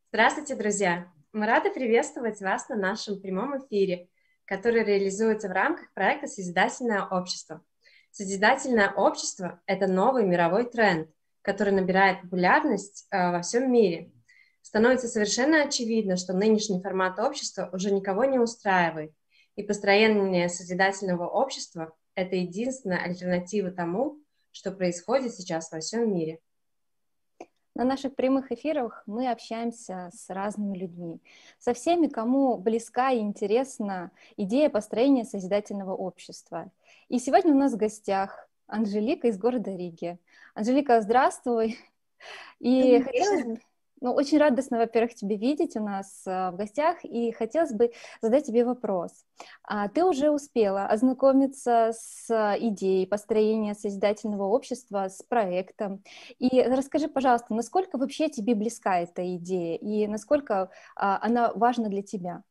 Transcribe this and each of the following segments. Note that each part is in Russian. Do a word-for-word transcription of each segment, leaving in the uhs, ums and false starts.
Здравствуйте, друзья! Мы рады приветствовать вас на нашем прямом эфире, который реализуется в рамках проекта «Созидательное общество». Созидательное общество– это новый мировой тренд, который набирает популярность э, во всем мире. Становится совершенно очевидно, что нынешний формат общества уже никого не устраивает, и построение созидательного общества– это единственная альтернатива тому, что происходит сейчас во всем мире. На наших прямых эфирах мы общаемся с разными людьми, со всеми, кому близка и интересна идея построения созидательного общества. И сегодня у нас в гостях Анжелика из города Риги. Анжелика, здравствуй! И хотелось бы, ну, очень радостно, во-первых, тебя видеть у нас в гостях, и хотелось бы задать тебе вопрос. А ты уже успела ознакомиться с идеей построения созидательного общества, с проектом. И расскажи, пожалуйста, насколько вообще тебе близка эта идея, и насколько а, она важна для тебя?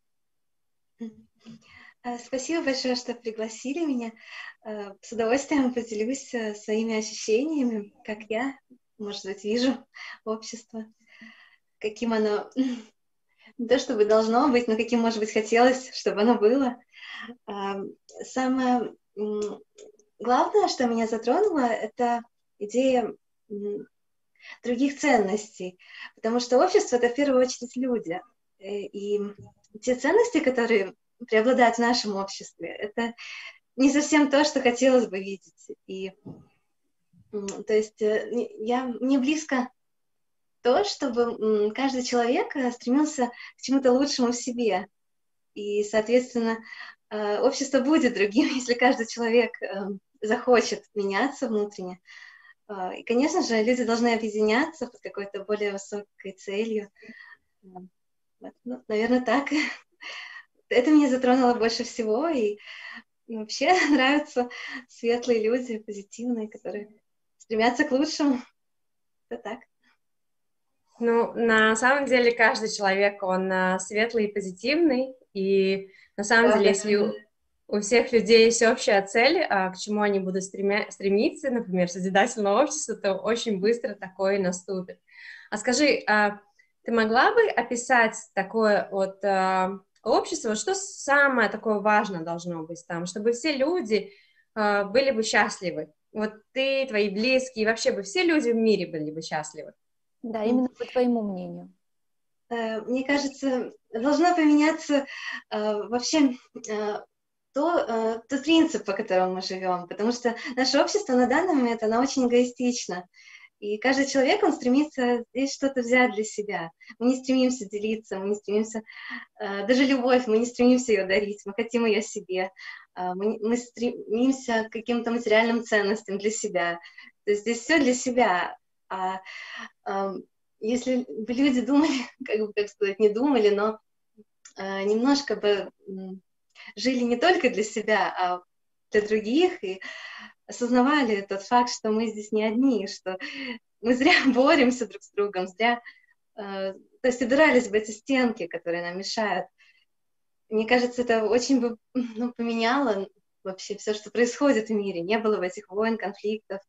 Спасибо большое, что пригласили меня. С удовольствием поделюсь своими ощущениями, как я, может быть, вижу общество, каким оно не то чтобы должно быть, но каким, может быть, хотелось, чтобы оно было. Самое главное, что меня затронуло, это идея других ценностей, потому что общество — это в первую очередь люди. И те ценности, которые преобладают в нашем обществе, это не совсем то, что хотелось бы видеть. И, то есть я, мне близко то, чтобы каждый человек стремился к чему-то лучшему в себе. И, соответственно, общество будет другим, если каждый человек захочет меняться внутренне. И, конечно же, люди должны объединяться под какой-то более высокой целью. Ну, наверное, так. Это меня затронуло больше всего. И вообще нравятся светлые люди, позитивные, которые стремятся к лучшему. Это так. Ну, на самом деле, каждый человек, он а, светлый и позитивный, и на самом Правда. деле, если у, у всех людей есть общая цель, а, к чему они будут стремя, стремиться, например, созидательное общество, то очень быстро такое наступит. А скажи, а, ты могла бы описать такое вот а, общество, что самое такое важное должно быть там, чтобы все люди а, были бы счастливы? Вот ты, твои близкие, вообще бы все люди в мире были бы счастливы? Да, именно по твоему мнению. Мне кажется, должно поменяться вообще то, тот принцип, по которому мы живем, потому что наше общество на данный момент, оно очень эгоистично. И каждый человек, он стремится здесь что-то взять для себя. Мы не стремимся делиться, мы не стремимся... Даже любовь, мы не стремимся ее дарить, мы хотим ее себе. Мы, мы стремимся к каким-то материальным ценностям для себя. То есть здесь все для себя. А, а если бы люди думали, как бы, как сказать, не думали, но а, немножко бы жили не только для себя, а для других, и осознавали тот факт, что мы здесь не одни, что мы зря боремся друг с другом, зря, а, то есть убирались бы эти стенки, которые нам мешают. Мне кажется, это очень бы ну, поменяло вообще все, что происходит в мире, не было бы этих войн, конфликтов,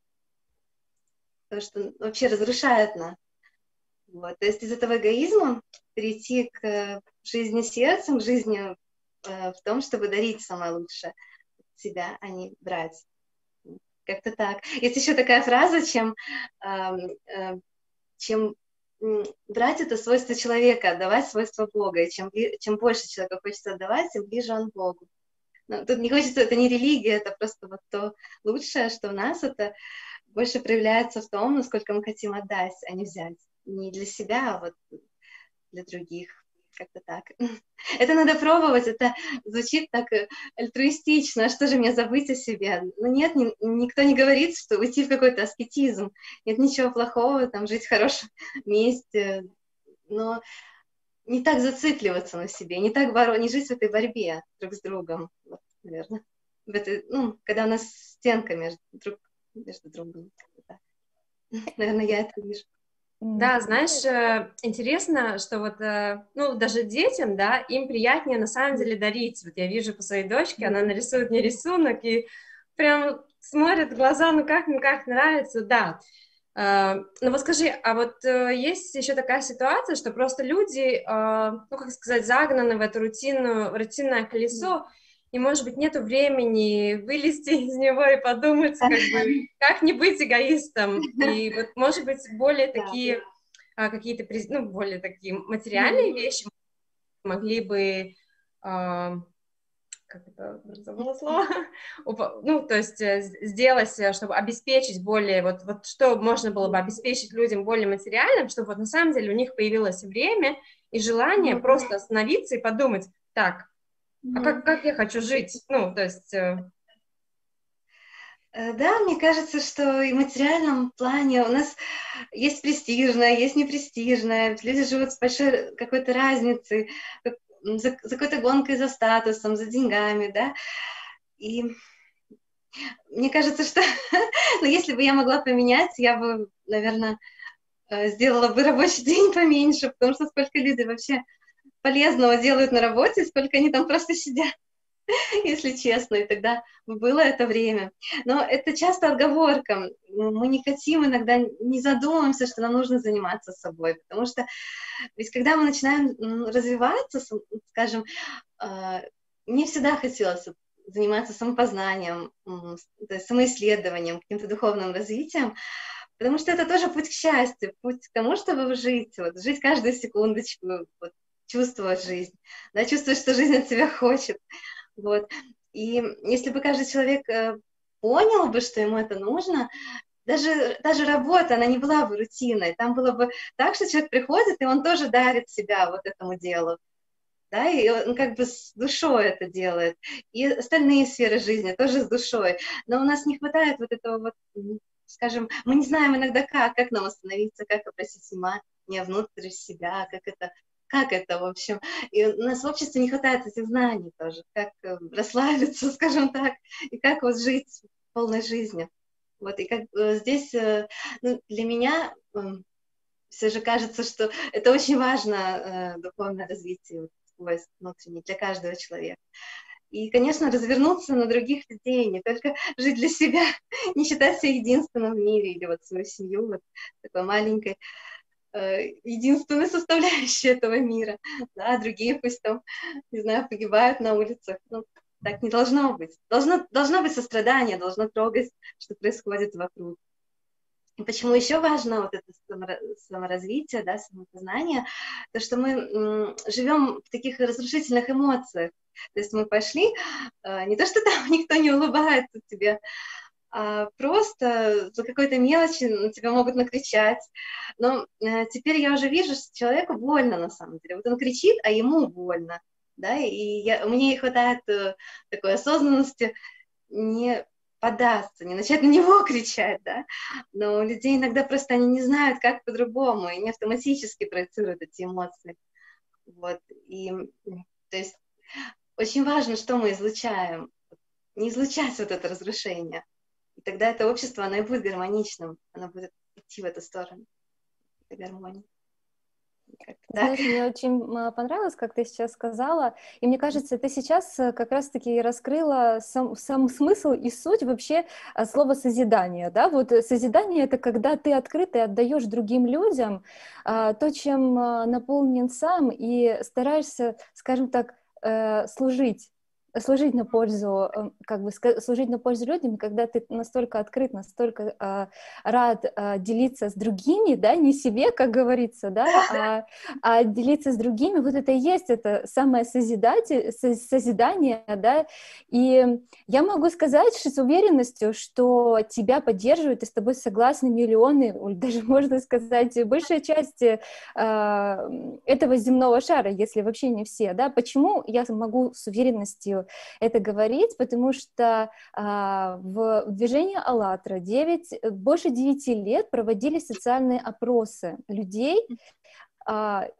то, что вообще разрушает нас. Вот. То есть из этого эгоизма перейти к жизни сердцем, к жизни э, в том, чтобы дарить самое лучшее от себя, а не брать. Как-то так. Есть еще такая фраза, чем, э, э, чем э, брать — это свойство человека, отдавать — свойство Бога. И чем, чем больше человека хочется отдавать, тем ближе он к Богу. Но тут не хочется, это не религия, это просто вот то лучшее, что в нас, это больше проявляется в том, насколько мы хотим отдать, а не взять. Не для себя, а вот для других. Как-то так. Это надо пробовать, это звучит так альтруистично. А что же мне забыть о себе? Ну нет, ни, никто не говорит, что уйти в какой-то аскетизм. Нет ничего плохого, там, жить в хорошем месте. Но не так зацикливаться на себе, не так боро... не жить в этой борьбе друг с другом. Вот, наверное. В этой, ну, когда у нас стенка между, друг, между другом. Наверное, я это вижу. Да, знаешь, интересно, что вот, ну, даже детям, да, им приятнее на самом деле дарить. Вот я вижу по своей дочке, она нарисует мне рисунок и прям смотрит в глаза, ну как, ну как нравится, да. Ну вот скажи, а вот есть еще такая ситуация, что просто люди, ну как сказать, загнаны в это рутинную, рутинное колесо, и, может быть, нету времени вылезти из него и подумать, как бы, как не быть эгоистом. И вот, может быть, более такие, какие-то, ну, более такие материальные вещи могли бы... как это забыла слово, ну, то есть сделать, чтобы обеспечить более, вот, вот что можно было бы обеспечить людям более материальным, чтобы вот на самом деле у них появилось время и желание mm-hmm. просто остановиться и подумать, так, mm-hmm. а как, как я хочу жить, ну, то есть... Да, мне кажется, что и в материальном плане у нас есть престижное, есть непрестижное, люди живут с большой какой-то разницей, за, за какой-то гонкой за статусом, за деньгами, да, и мне кажется, что ну, если бы я могла поменять, я бы, наверное, сделала бы рабочий день поменьше, потому что сколько люди вообще полезного делают на работе, сколько они там просто сидят, если честно, и тогда было это время. Но это часто отговорка. Мы не хотим, иногда не задумываемся, что нам нужно заниматься собой, потому что ведь когда мы начинаем развиваться, скажем, мне всегда хотелось заниматься самопознанием, самоисследованием, каким-то духовным развитием, потому что это тоже путь к счастью, путь к тому, чтобы жить, вот, жить каждую секундочку, вот, чувствовать жизнь, да, чувствовать, что жизнь от тебя хочет. Вот. И если бы каждый человек понял бы, что ему это нужно, даже, даже работа, она не была бы рутиной, там было бы так, что человек приходит, и он тоже дарит себя вот этому делу, да, и он как бы с душой это делает, и остальные сферы жизни тоже с душой, но у нас не хватает вот этого вот, скажем, мы не знаем иногда как, как нам остановиться, как обратить внимание внутрь себя, как это, как это, в общем, и у нас в обществе не хватает этих знаний тоже, как расслабиться, скажем так, и как вот жить полной жизнью. Вот, и как здесь, ну, для меня все же кажется, что это очень важно, духовное развитие свой внутренний для каждого человека. И, конечно, развернуться на других людей, не только жить для себя, не считать себя единственным в мире, или вот свою семью, вот такой маленькой, единственной составляющей этого мира. Да, другие пусть там, не знаю, погибают на улицах. Ну, так не должно быть. Должно, должно быть сострадание, должно трогать, что происходит вокруг. И почему еще важно вот это саморазвитие, да, самопознание, то, что мы м, живем в таких разрушительных эмоциях. То есть мы пошли, э, не то, что там никто не улыбается тебе, а просто за какой-то мелочи на тебя могут накричать. Но э, теперь я уже вижу, что человеку больно на самом деле. Вот он кричит, а ему больно. Да? И я, мне не хватает э, такой осознанности не податься, не начать на него кричать, да, но у людей иногда просто они не знают, как по-другому, и они автоматически проецируют эти эмоции, вот, и, то есть, очень важно, что мы излучаем, не излучать вот это разрушение, и тогда это общество, оно и будет гармоничным, оно будет идти в эту сторону, в гармонии. Знаешь, мне очень понравилось, как ты сейчас сказала, и мне кажется, ты сейчас как раз-таки раскрыла сам, сам смысл и суть вообще слова созидание, да, вот созидание — это когда ты открыто и отдаешь другим людям а, то, чем наполнен сам, и стараешься, скажем так, служить, служить на пользу, как бы служить на пользу людям, когда ты настолько открыт, настолько э, рад э, делиться с другими, да, не себе, как говорится, да, а, а делиться с другими, вот это и есть это самое созидатель, созидание, да, и я могу сказать с уверенностью, что тебя поддерживают и с тобой согласны миллионы, даже можно сказать, большая часть э, этого земного шара, если вообще не все, да, почему я могу с уверенностью это говорить, потому что а, в движении АЛЛАТРА девять, больше девяти лет проводили социальные опросы людей, а,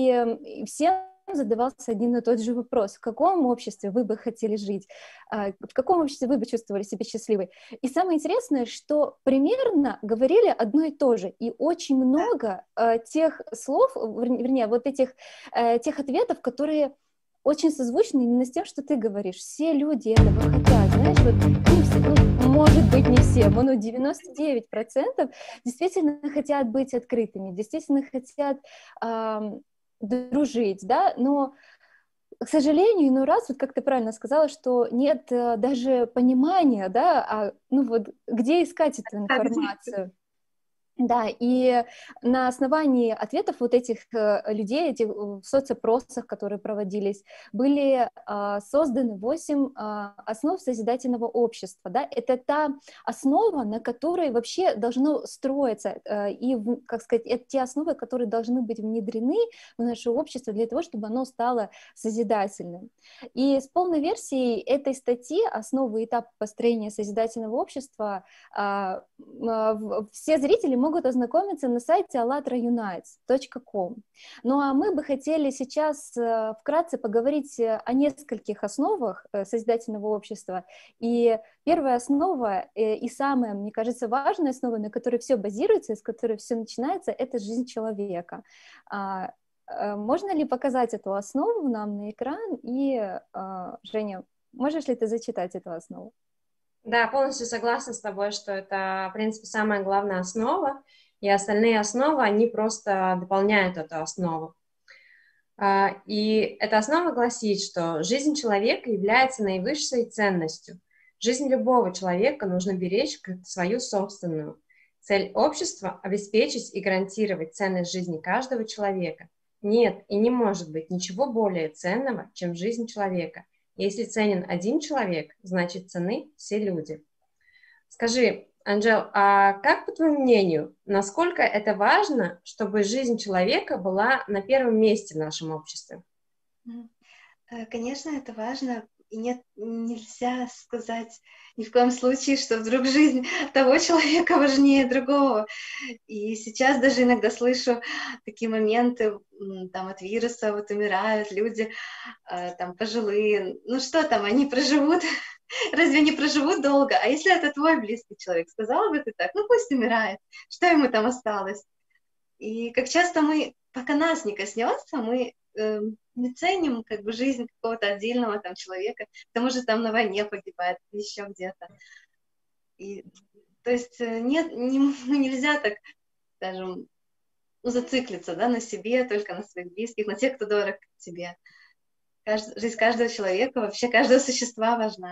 и всем задавался один и тот же вопрос: в каком обществе вы бы хотели жить, в каком обществе вы бы чувствовали себя счастливой. И самое интересное, что примерно говорили одно и то же, и очень много тех слов, вернее, вот этих тех ответов, которые очень созвучны именно с тем, что ты говоришь. Все люди этого хотят, знаешь, вот, ну, все, ну, может быть, не все, но девяносто девять процентов действительно хотят быть открытыми, действительно хотят э, дружить, да, но, к сожалению, иной раз, вот как ты правильно сказала, что нет э, даже понимания, да, а, ну вот, где искать эту информацию. Да, и на основании ответов вот этих э, людей, этих в соцопросах, которые проводились, были э, созданы восемь э, основ созидательного общества. Да? Это та основа, на которой вообще должно строиться, э, и, как сказать, это те основы, которые должны быть внедрены в наше общество для того, чтобы оно стало созидательным. И с полной версией этой статьи «Основы и этапы построения созидательного общества» э, э, все зрители могут могут ознакомиться на сайте allatra unites точка ком. Ну а мы бы хотели сейчас э, вкратце поговорить о нескольких основах э, созидательного общества. И первая основа э, и самая, мне кажется, важная основа, на которой все базируется, с которой все начинается, это жизнь человека. А, э, можно ли показать эту основу нам на экран? И, э, Женя, можешь ли ты зачитать эту основу? Да, полностью согласна с тобой, что это, в принципе, самая главная основа, и остальные основы, они просто дополняют эту основу. И эта основа гласит, что жизнь человека является наивысшей ценностью. Жизнь любого человека нужно беречь как свою собственную. Цель общества – обеспечить и гарантировать ценность жизни каждого человека. Нет и не может быть ничего более ценного, чем жизнь человека. Если ценен один человек, значит ценны все люди. Скажи, Анжел, а как, по твоему мнению, насколько это важно, чтобы жизнь человека была на первом месте в нашем обществе? Конечно, это важно. И нет, нельзя сказать ни в коем случае, что вдруг жизнь того человека важнее другого. И сейчас даже иногда слышу такие моменты, там от вируса вот умирают люди, там пожилые. Ну что там, они проживут? Разве не проживут долго? А если это твой близкий человек, сказала бы ты так, ну пусть умирает, что ему там осталось? И как часто мы, пока нас не коснется, мы э, не ценим как бы жизнь какого-то отдельного там человека, к тому же там на войне погибает, еще где-то. И, то есть нет, не, нельзя так, скажем, ну, зациклиться, да, на себе, только на своих близких, на тех, кто дорог тебе. Кажд... Жизнь каждого человека, вообще каждого существа важна.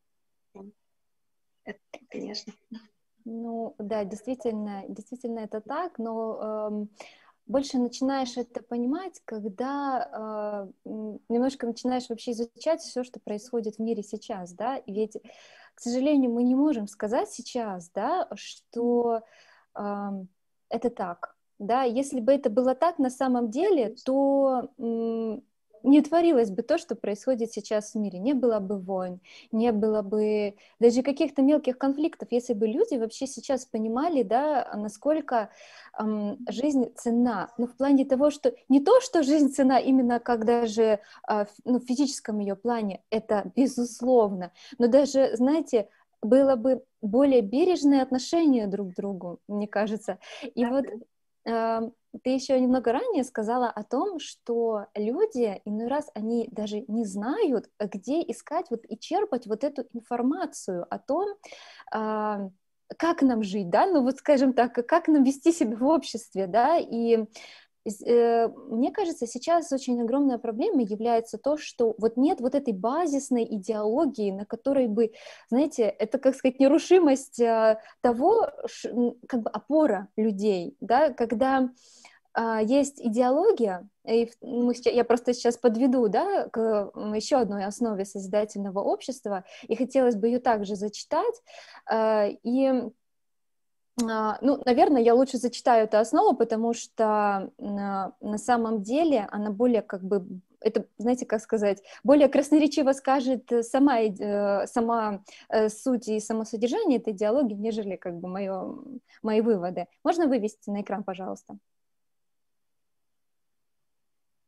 Это, конечно. Ну, да, действительно, действительно это так, но эм, больше начинаешь это понимать, когда э, немножко начинаешь вообще изучать все, что происходит в мире сейчас, да, и ведь, к сожалению, мы не можем сказать сейчас, да, что э, это так, да, если бы это было так на самом деле, то э, не творилось бы то, что происходит сейчас в мире, не было бы войн, не было бы даже каких-то мелких конфликтов, если бы люди вообще сейчас понимали, да, насколько эм, жизнь ценна, ну, в плане того, что не то, что жизнь ценна именно как даже э, ну, в физическом ее плане, это безусловно, но даже, знаете, было бы более бережное отношение друг к другу, мне кажется, и вот э, ты еще немного ранее сказала о том, что люди иной раз они даже не знают, где искать вот и черпать вот эту информацию о том, э, как нам жить, да, ну вот скажем так, как нам вести себя в обществе, да, и э, мне кажется, сейчас очень огромная проблема является то, что вот нет вот этой базисной идеологии, на которой бы, знаете, это, как сказать, нерушимость э, того, ш, как бы опора людей, да, когда есть идеология, и мы сейчас, я просто сейчас подведу, да, к еще одной основе созидательного общества, и хотелось бы ее также зачитать, и, ну, наверное, я лучше зачитаю эту основу, потому что на самом деле она более, как бы, это, знаете, как сказать, более красноречиво скажет сама, сама суть и само содержание этой идеологии, нежели, как бы, моё, мои выводы. Можно вывести на экран, пожалуйста?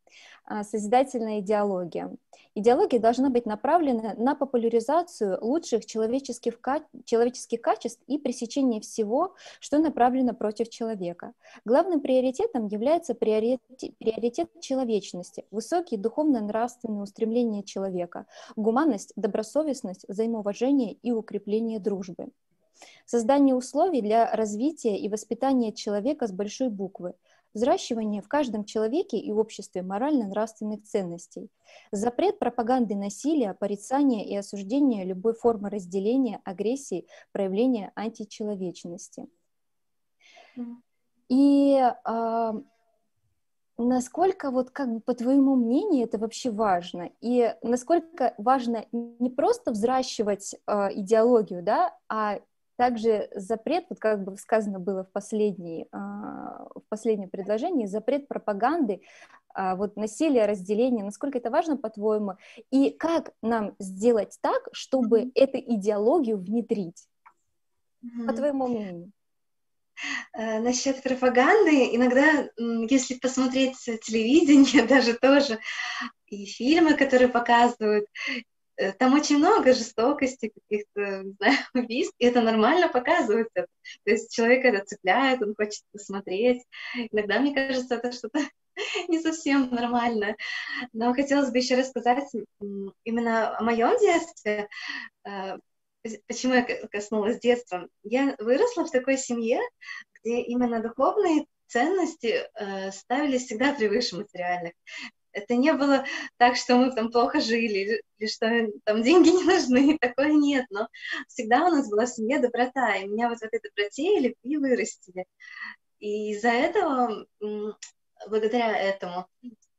созидательная идеология. Идеология должна быть направлена на популяризацию лучших человеческих, человеческих качеств и пресечение всего, что направлено против человека. Главным приоритетом является приоритет, приоритет человечности, высокие духовно-нравственные устремления человека, гуманность, добросовестность, взаимоуважение и укрепление дружбы. Создание условий для развития и воспитания человека с большой буквы, взращивание в каждом человеке и обществе морально-нравственных ценностей, запрет пропаганды насилия, порицания и осуждения любой формы разделения, агрессии, проявления античеловечности. И а, насколько, вот как бы по твоему мнению, это вообще важно? И насколько важно не просто взращивать а, идеологию, да, а также запрет, вот как бы сказано было в, последней, в последнем предложении, запрет пропаганды, вот насилия, разделения, насколько это важно, по-твоему, и как нам сделать так, чтобы mm-hmm. эту идеологию внедрить, mm-hmm. по твоему мнению? Насчет пропаганды, иногда, если посмотреть телевидение, даже тоже, и фильмы, которые показывают, там очень много жестокости, каких-то, не знаю, убийств, и это нормально показывается. То есть человек это цепляет, он хочет посмотреть. Иногда, мне кажется, это что-то не совсем нормально. Но хотелось бы еще рассказать именно о моем детстве. Почему я коснулась детства? Я выросла в такой семье, где именно духовные ценности ставились всегда превыше материальных. Это не было так, что мы там плохо жили, или что там деньги не нужны, такое нет, но всегда у нас была в семье доброта, и меня вот в этой доброте и любви вырастили. И из-за этого, благодаря этому,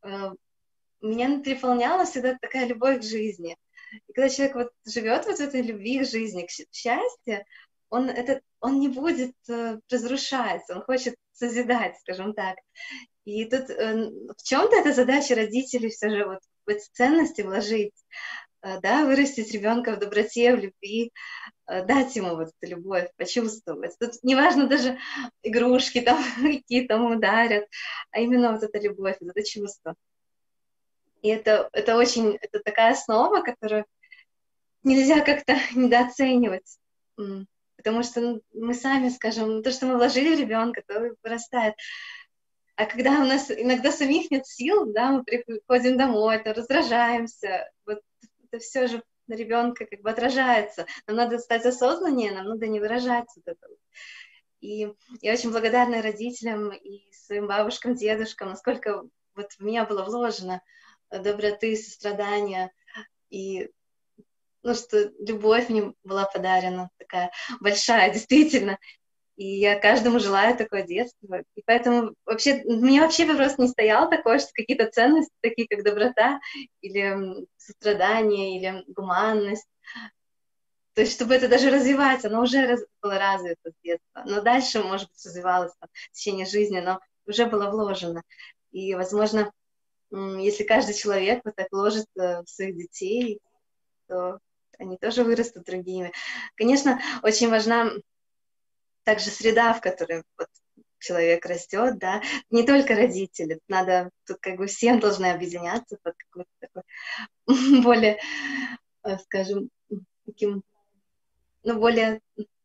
меня переполняла всегда такая любовь к жизни. И когда человек вот живет вот в этой любви к жизни, к счастью, он, это, он не будет разрушать, он хочет созидать, скажем так. И тут э, в чем-то это задача родителей все же вот в эти ценности вложить, э, да, вырастить ребенка в доброте, в любви, э, дать ему вот эту любовь, почувствовать. Тут неважно даже игрушки там какие там ударят, а именно вот эта любовь, вот это чувство. И это, это очень, это такая основа, которую нельзя как-то недооценивать, потому что мы сами, скажем, то, что мы вложили в ребенка, то вырастает. А когда у нас иногда самих нет сил, да, мы приходим домой, то раздражаемся, вот это все же на ребенка как бы отражается. Нам надо стать осознаннее, нам надо не выражать вот это. И я очень благодарна родителям и своим бабушкам, дедушкам, насколько вот в меня было вложено доброты, сострадания, и ну, что любовь мне была подарена, такая большая, действительно. И я каждому желаю такое детство. И поэтому вообще, у меня вообще вопрос не стоял такой, что какие-то ценности, такие как доброта, или сострадание, или гуманность. То есть, чтобы это даже развивать, оно уже раз, было развито с детства. Но дальше, может быть, развивалось там, в течение жизни, но уже было вложено. И, возможно, если каждый человек вот так вложит в своих детей, то они тоже вырастут другими. Конечно, очень важна также среда, в которой вот человек растет, да, не только родители, надо, тут как бы всем должны объединяться под какой-то такой более, скажем, таким, ну, более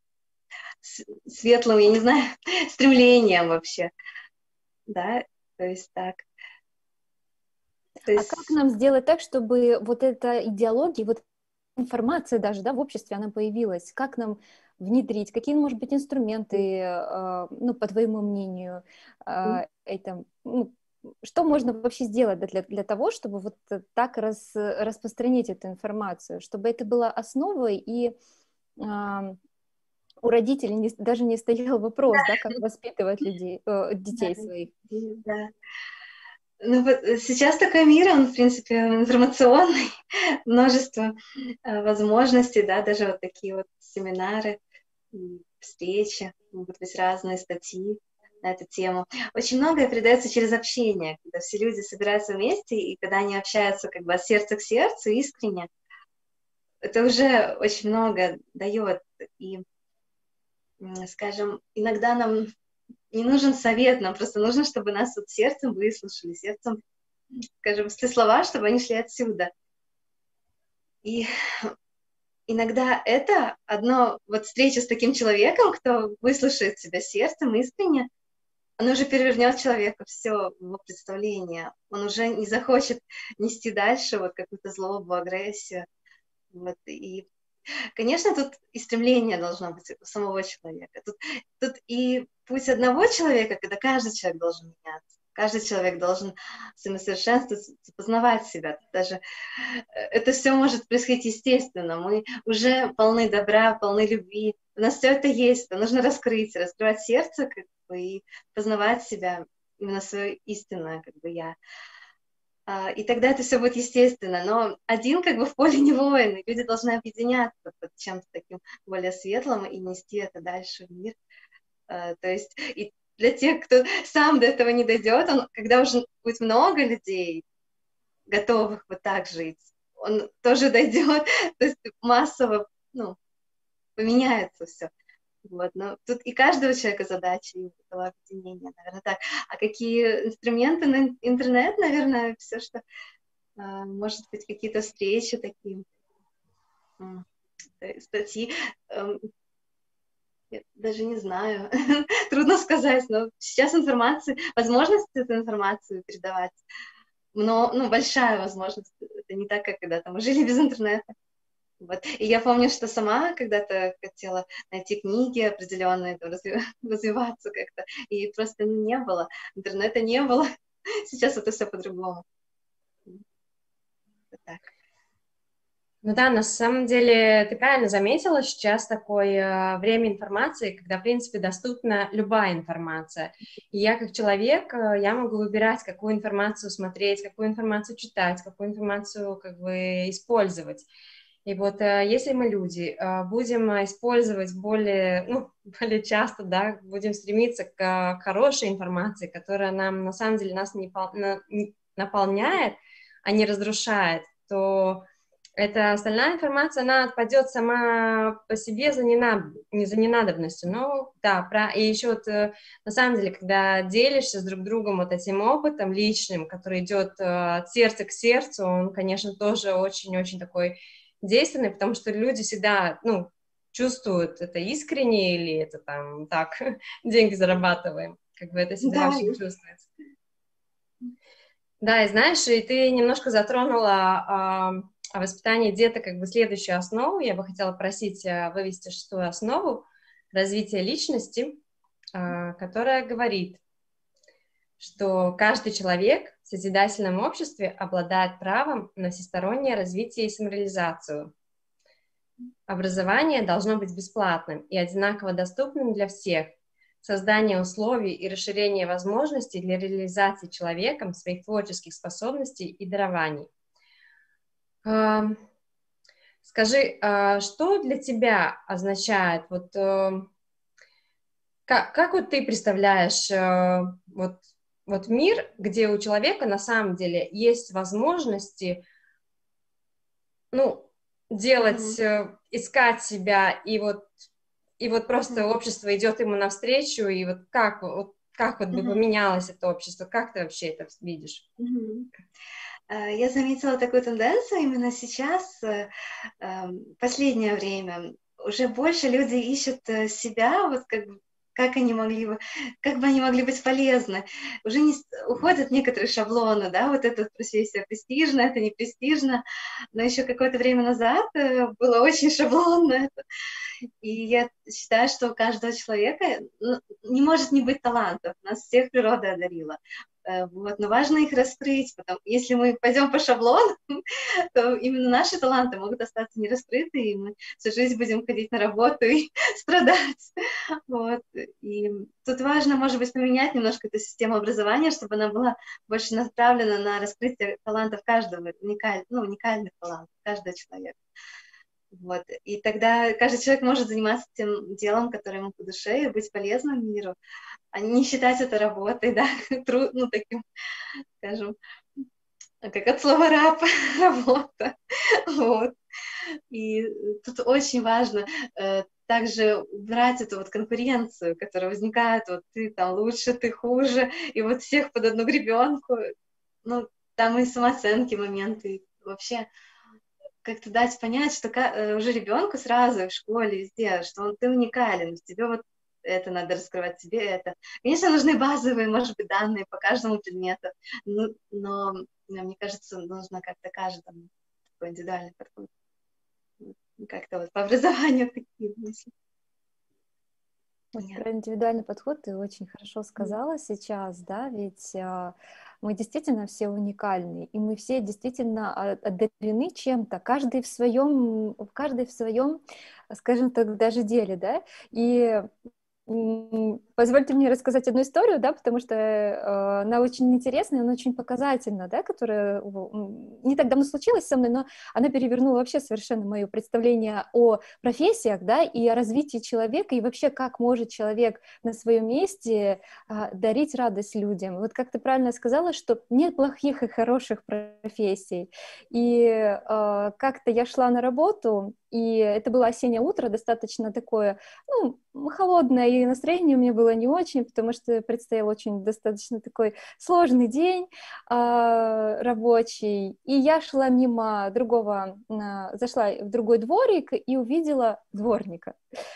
светлым, я не знаю, стремлением вообще, да, то есть так. То есть... А как нам сделать так, чтобы вот эта идеология, вот информация даже, да, в обществе, она появилась, как нам внедрить, какие, может быть, инструменты, ну, по твоему мнению, это, ну, что можно вообще сделать для, для того, чтобы вот так рас, распространить эту информацию, чтобы это было основой, и а, у родителей не, даже не стоял вопрос, да, как воспитывать людей, детей да, своих. Да. Ну, вот сейчас такой мир, он, в принципе, информационный, множество э, возможностей, да, даже вот такие вот семинары, встречи, могут быть разные статьи на эту тему. Очень многое передается через общение, когда все люди собираются вместе, и когда они общаются как бы от сердца к сердцу, искренне, это уже очень много дает. И, скажем, иногда нам не нужен совет, нам просто нужно, чтобы нас вот сердцем выслушали, сердцем скажем, все слова, чтобы они шли отсюда. И иногда это одно, вот встреча с таким человеком, кто выслушает себя сердцем искренне, он уже перевернет человека все его представление. Он уже не захочет нести дальше вот какую-то злобу, агрессию. Вот. И, конечно, тут и стремление должно быть у самого человека. Тут, тут и путь одного человека, когда каждый человек должен меняться. Каждый человек должен самосовершенствоваться, познавать себя. Даже это все может происходить естественно. Мы уже полны добра, полны любви. У нас все это есть. Это нужно раскрыть, раскрывать сердце как бы, и познавать себя, именно свое истинное как бы я. И тогда это все будет естественно. Но один как бы в поле не воин. И люди должны объединяться под чем-то таким более светлым и нести это дальше в мир. То есть и для тех, кто сам до этого не дойдет, он, когда уже будет много людей, готовых вот так жить, он тоже дойдет, то есть массово, ну, поменяется все. Вот, но тут и каждого человека задача и этого объединения, наверное, так. А какие инструменты на интернет, наверное, все, что, может быть, какие-то встречи такие, статьи, я даже не знаю, трудно сказать, но сейчас информация, возможность эту информацию передавать, но, ну, большая возможность, это не так, как когда-то мы жили без интернета. Вот. И я помню, что сама когда-то хотела найти книги определенные, развиваться как-то, и просто не было, интернета не было, сейчас это все по-другому. Вот так. Ну да, на самом деле ты правильно заметила, сейчас такое время информации, когда, в принципе, доступна любая информация. И я как человек, я могу выбирать, какую информацию смотреть, какую информацию читать, какую информацию как бы использовать. И вот если мы, люди, будем использовать более, ну, более часто, да, будем стремиться к хорошей информации, которая нам, на самом деле, нас не наполняет, а не разрушает, то эта остальная информация, она отпадет сама по себе за, ненад... не за ненадобностью. Ну, да, про... и еще вот, на самом деле, когда делишься с друг другом вот этим опытом личным, который идет от сердца к сердцу, он, конечно, тоже очень-очень такой действенный, потому что люди всегда, ну, чувствуют, это искренне или это там так, деньги зарабатываем, как бы это всегда Да. очень чувствуется. Да, и знаешь, и ты немножко затронула о воспитании деток как бы следующую основу. Я бы хотела просить вывести шестую основу развития личности, которая говорит, что каждый человек в созидательном обществе обладает правом на всестороннее развитие и самореализацию. Образование должно быть бесплатным и одинаково доступным для всех. Создание условий и расширение возможностей для реализации человеком своих творческих способностей и дарований. Скажи, что для тебя означает, вот, как, как вот ты представляешь вот, вот мир, где у человека на самом деле есть возможности, ну, делать, mm-hmm. искать себя, и вот, и вот просто mm-hmm. общество идет ему навстречу, и вот как, вот, как вот бы mm-hmm. поменялось это общество, как ты вообще это видишь? Mm-hmm. Я заметила такую тенденцию именно сейчас, последнее время. Уже больше люди ищут себя, вот как, как они могли бы, как бы они могли быть полезны. Уже не уходят некоторые шаблоны, да, вот эта профессия престижна, это не престижно, но еще какое-то время назад было очень шаблонно это. И я считаю, что у каждого человека не может не быть талантов, нас всех природа одарила. Вот, но важно их раскрыть, потому если мы пойдем по шаблону, то именно наши таланты могут остаться не раскрыты, и мы всю жизнь будем ходить на работу и страдать. Вот. И тут важно, может быть, поменять немножко эту систему образования, чтобы она была больше направлена на раскрытие талантов каждого, уникаль, ну, уникальных талантов каждого человека. Вот. И тогда каждый человек может заниматься тем делом, которое ему по душе, и быть полезным миру, а не считать это работой, да, труд, ну, таким, скажем, как от слова раб, работа. Вот. И тут очень важно э, также убрать эту вот конкуренцию, которая возникает, вот ты там лучше, ты хуже, и вот всех под одну гребенку. Ну, там и самооценки моменты, вообще как-то дать понять, что уже ребенку сразу в школе, везде, что он, ты уникален, тебе вот это надо раскрывать, тебе это. Конечно, нужны базовые, может быть, данные по каждому предмету, но, но мне кажется, нужно как-то каждому такой индивидуальный подход. Как-то вот по образованию такие мысли. Вот про индивидуальный подход ты очень хорошо сказала сейчас, да, ведь а, мы действительно все уникальны, и мы все действительно одарены чем-то, каждый в своем, каждый в своем, скажем так, даже деле, да, и позвольте мне рассказать одну историю, да, потому что э, она очень интересная, она очень показательна, да, которая не так давно случилась со мной, но она перевернула вообще совершенно мое представление о профессиях, да, и о развитии человека, и вообще как может человек на своем месте э, дарить радость людям. Вот как ты правильно сказала, что нет плохих и хороших профессий. И э, как-то я шла на работу, и это было осеннее утро, достаточно такое, ну, холодное, и настроение у меня было не очень, потому что предстоял очень достаточно такой сложный день э, рабочий, и я шла мимо другого, э, зашла в другой дворик и увидела дворника.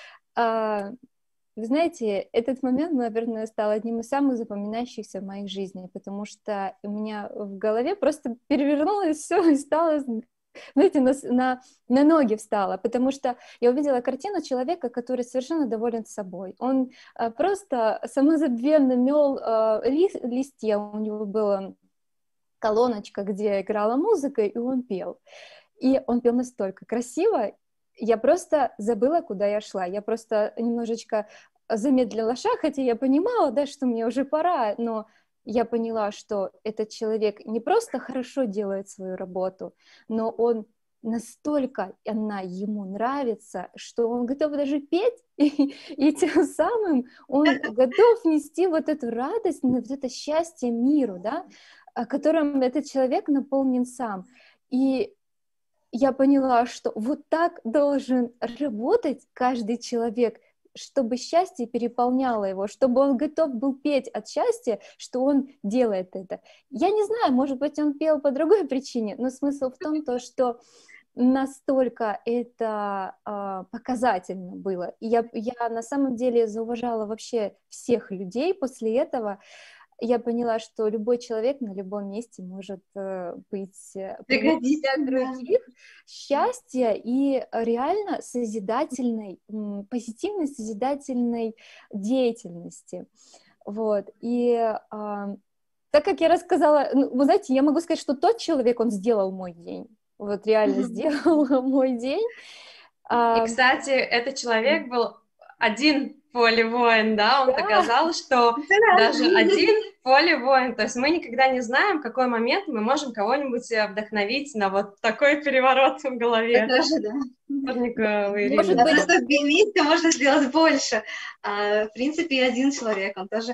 Э, вы знаете, этот момент, наверное, стал одним из самых запоминающихся в моей жизни, потому что у меня в голове просто перевернулось все и стало... знаете, на, на, на ноги встала, потому что я увидела картину человека, который совершенно доволен собой. Он а, просто самозабвенно мел а, ли, листья, у него была колоночка, где играла музыка, и он пел. И он пел настолько красиво, я просто забыла, куда я шла. Я просто немножечко замедлила шаг, хотя я понимала, да, что мне уже пора, но я поняла, что этот человек не просто хорошо делает свою работу, но он настолько она ему нравится, что он готов даже петь, и, и тем самым он готов нести вот эту радость, вот это счастье миру, да, которым этот человек наполнен сам. И я поняла, что вот так должен работать каждый человек, чтобы счастье переполняло его, чтобы он готов был петь от счастья, что он делает это. Я не знаю, может быть, он пел по другой причине, но смысл в том, то, что настолько это э, показательно было. И я, я на самом деле зауважала вообще всех людей после этого. Я поняла, что любой человек на любом месте может э, быть примером для других, да. Счастья и реально созидательной, позитивной созидательной деятельности. Вот. И э, так как я рассказала, ну, вы знаете, я могу сказать, что тот человек, он сделал мой день. Вот реально сделал мой день. И, кстати, этот человек был один поле-воин, да, он да. доказал, что даже один поле-воин, то есть мы никогда не знаем, в какой момент мы можем кого-нибудь вдохновить на вот такой переворот в голове. Это же, да. Может быть, что вместе можно сделать больше. А, в принципе, и один человек, он тоже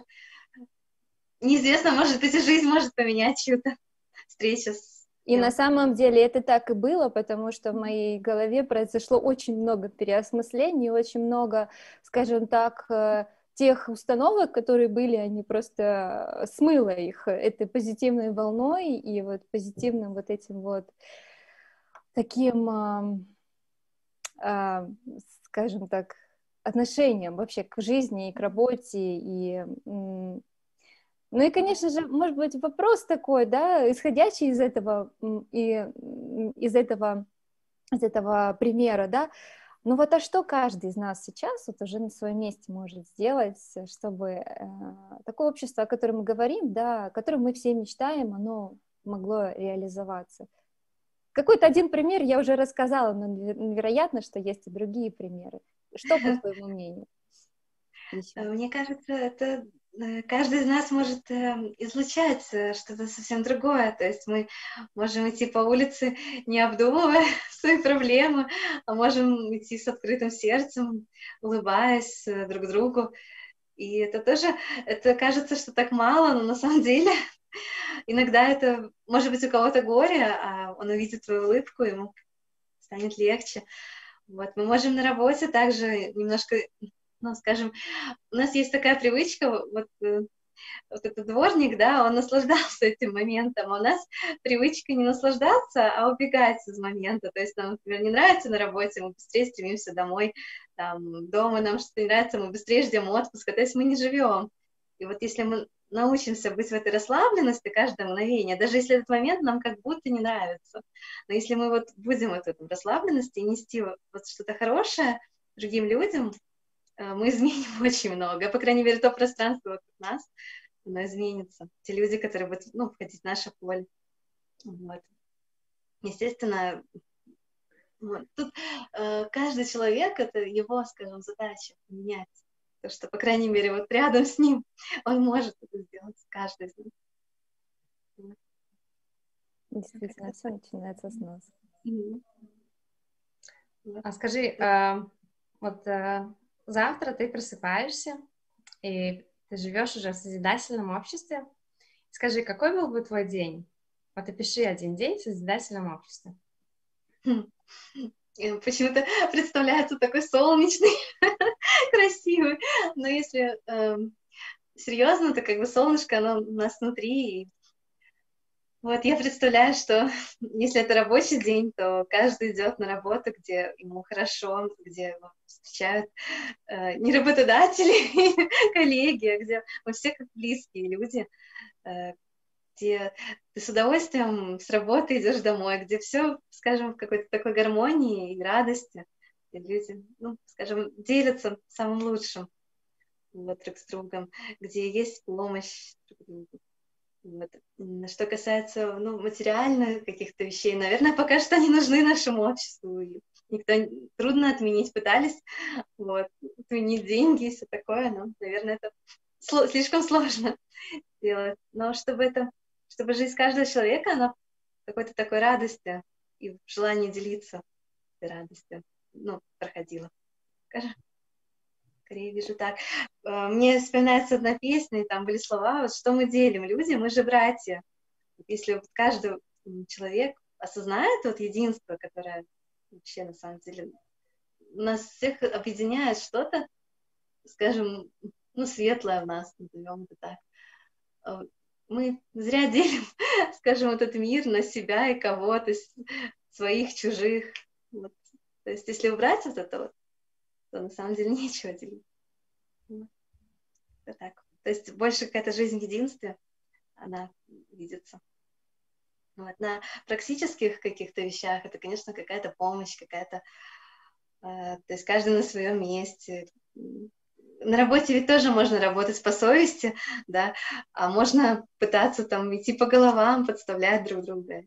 неизвестно, может быть, и жизнь может поменять чью-то встречу с И на самом деле это так и было, потому что в моей голове произошло очень много переосмыслений, очень много, скажем так, тех установок, которые были, они просто смыло их этой позитивной волной и вот позитивным вот этим вот таким, скажем так, отношением вообще к жизни и к работе, и... Ну и, конечно же, может быть, вопрос такой, да, исходящий из этого, и, из этого, из этого примера, да, ну вот а что каждый из нас сейчас вот уже на своем месте может сделать, чтобы э, такое общество, о котором мы говорим, да, о котором мы все мечтаем, оно могло реализоваться? Какой-то один пример я уже рассказала, но вероятно, что есть и другие примеры. Что, по твоему мнению? Еще? Мне кажется, это... Каждый из нас может излучать что-то совсем другое, то есть мы можем идти по улице, не обдумывая свои проблемы, а можем идти с открытым сердцем, улыбаясь друг другу, и это тоже, это кажется, что так мало, но на самом деле иногда это, может быть, у кого-то горе, а он увидит твою улыбку, ему станет легче. Вот, мы можем на работе также немножко... Ну, скажем, у нас есть такая привычка, вот вот этот дворник, да, он наслаждался этим моментом, а у нас привычка не наслаждаться, а убегать из момента, то есть нам, например, не нравится на работе, мы быстрее стремимся домой, там, дома нам что-то не нравится, мы быстрее ждем отпуска, то есть мы не живем. И вот если мы научимся быть в этой расслабленности каждое мгновение, даже если этот момент нам как будто не нравится, но если мы вот будем вот в этом расслабленности и нести вот, вот что-то хорошее другим людям, мы изменим очень много. По крайней мере, то пространство вокруг нас, оно изменится. Те люди, которые будут, ну, входить в наше поле. Вот. Естественно, вот. Тут э, каждый человек, это его, скажем, задача менять. То, что, по крайней мере, вот рядом с ним он может это сделать, каждый из них. Действительно, все начинается с нас. Mm-hmm. А скажи, э, вот э, завтра ты просыпаешься, и ты живешь уже в созидательном обществе. Скажи, какой был бы твой день? Вот опиши один день в созидательном обществе. Почему-то представляется такой солнечный, красивый. Но если э, серьезно, то как бы солнышко, оно у нас внутри. И вот я представляю, что если это рабочий день, то каждый идет на работу, где ему хорошо, где его встречают э, не работодатели, коллеги, а где мы все как близкие люди, э, где ты с удовольствием с работы идешь домой, где все, скажем, в какой-то такой гармонии и радости, где люди, ну, скажем, делятся самым лучшим вот, друг с другом, где есть помощь друг другу. Вот. Что касается, ну, материальных каких-то вещей, наверное, пока что они нужны нашему обществу. Никто трудно отменить, пытались вот, отменить деньги и все такое, но, наверное, это сло- слишком сложно делать. Но чтобы это чтобы жизнь каждого человека, она в какой-то такой радости и в желании делиться этой радостью, ну, проходила. Скорее вижу так. Мне вспоминается одна песня, и там были слова, вот, что мы делим, люди, мы же братья. Если вот каждый человек осознает вот единство, которое вообще на самом деле нас всех объединяет что-то, скажем, ну, светлое в нас, назовем это так, мы зря делим, скажем, этот мир на себя и кого-то, своих, чужих. Вот. То есть, если убрать вот это вот, то на самом деле нечего делить. Это так. То есть, больше какая-то жизнь в единстве, она видится. Вот. На практических каких-то вещах это, конечно, какая-то помощь, какая-то... Э, то есть, каждый на своем месте. На работе ведь тоже можно работать по совести, да, а можно пытаться там идти по головам, подставлять друг друга.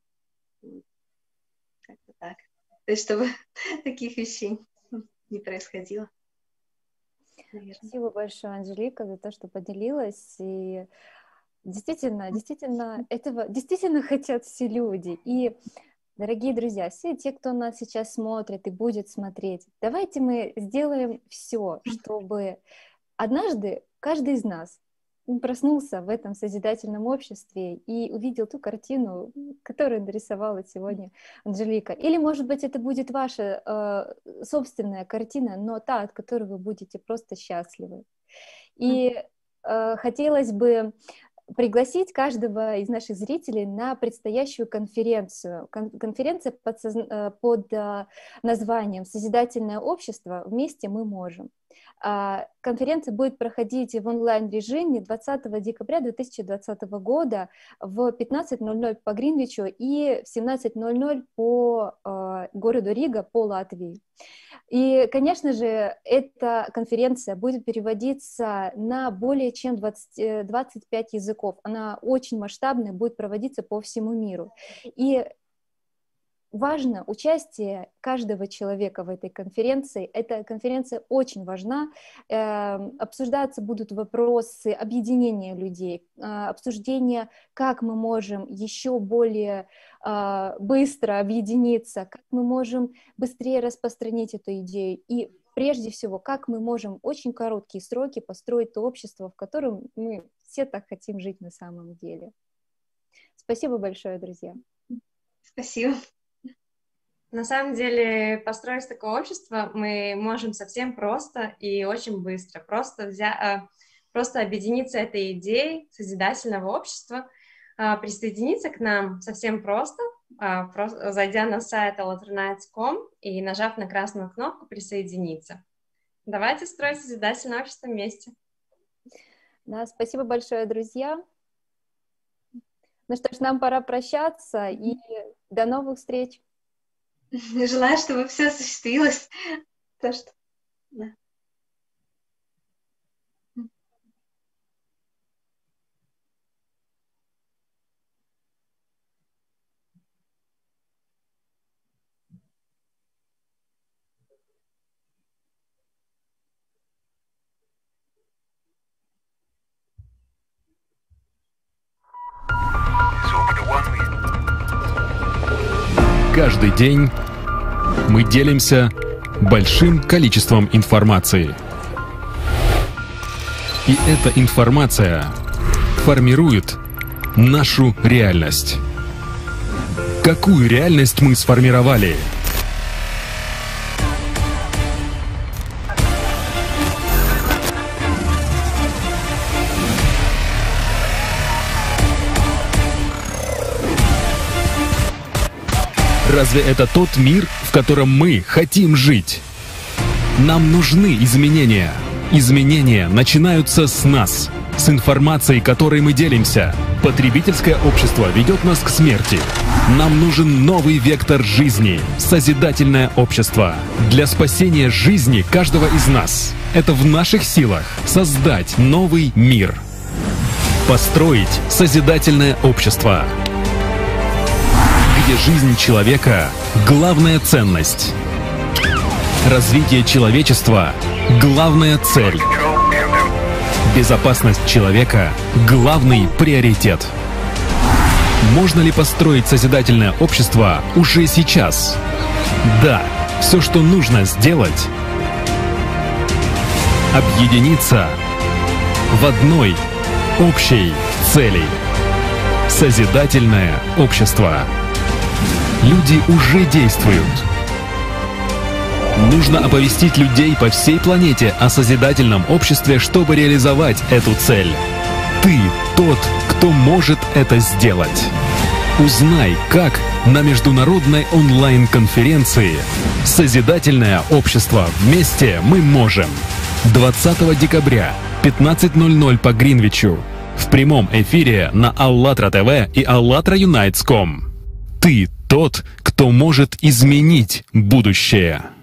Как-то так. То есть, чтобы таких вещей не происходило. Наверное. Спасибо большое, Анжелика, за то, что поделилась. И действительно, действительно, этого действительно хотят все люди. И, дорогие друзья, все те, кто нас сейчас смотрит и будет смотреть, давайте мы сделаем все, чтобы однажды каждый из нас проснулся в этом созидательном обществе и увидел ту картину, которую нарисовала сегодня Анжелика. Или, может быть, это будет ваша э, собственная картина, но та, от которой вы будете просто счастливы. И э, хотелось бы пригласить каждого из наших зрителей на предстоящую конференцию. Кон- конференция под, созна- под э, названием «Созидательное общество. Вместе мы можем». Конференция будет проходить в онлайн-режиме двадцатого декабря две тысячи двадцатого года в пятнадцать ноль ноль по Гринвичу и в семнадцать ноль ноль по э, городу Рига, по Латвии. И, конечно же, эта конференция будет переводиться на более чем двадцать, двадцать пять языков. Она очень масштабная, будет проводиться по всему миру. И важно участие каждого человека в этой конференции. Эта конференция очень важна. Э, обсуждаться будут вопросы объединения людей, э, обсуждения, как мы можем еще более э, быстро объединиться, как мы можем быстрее распространить эту идею и прежде всего, как мы можем в очень короткие сроки построить то общество, в котором мы все так хотим жить на самом деле. Спасибо большое, друзья. Спасибо. На самом деле, построить такое общество мы можем совсем просто и очень быстро. Просто, взя... просто объединиться этой идеей созидательного общества, присоединиться к нам совсем просто, зайдя на сайт аллатра найтс точка ком и нажав на красную кнопку «Присоединиться». Давайте строить созидательное общество вместе. Да, спасибо большое, друзья. Ну что ж, нам пора прощаться, и до новых встреч. Желаю, чтобы все осуществилось. То, что... Да. Каждый день мы делимся большим количеством информации. И эта информация формирует нашу реальность. Какую реальность мы сформировали? Разве это тот мир, в котором мы хотим жить? Нам нужны изменения. Изменения начинаются с нас, с информацией, которой мы делимся. Потребительское общество ведет нас к смерти. Нам нужен новый вектор жизни, созидательное общество. Для спасения жизни каждого из нас. Это в наших силах создать новый мир. Построить созидательное общество, где жизнь человека – главная ценность. Развитие человечества – главная цель. Безопасность человека – главный приоритет. Можно ли построить созидательное общество уже сейчас? Да, все, что нужно сделать – объединиться в одной общей цели – созидательное общество. Люди уже действуют. Нужно оповестить людей по всей планете о созидательном обществе, чтобы реализовать эту цель. Ты тот, кто может это сделать. Узнай, как на международной онлайн-конференции «Созидательное общество. Вместе мы можем» двадцатого декабря, пятнадцать ноль ноль по Гринвичу, в прямом эфире на АЛЛАТРА ТВ и аллатра юнайтс точка ком. Ты тот, кто может изменить будущее.